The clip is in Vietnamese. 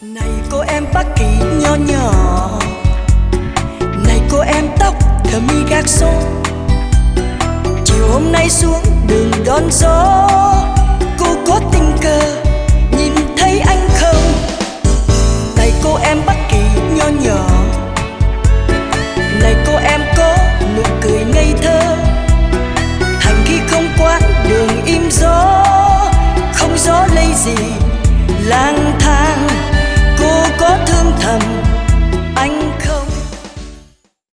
Này cô em Bắc Kỳ nho nhỏ, này cô em tóc thơ mi gác xô, chiều hôm nay xuống đường đón gió.